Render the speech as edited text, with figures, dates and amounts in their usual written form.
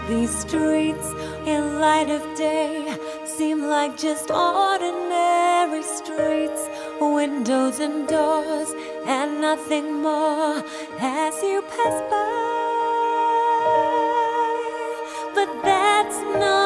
These streets in light of day seem like just ordinary streets, windows and doors and nothing more as you pass by. But that's not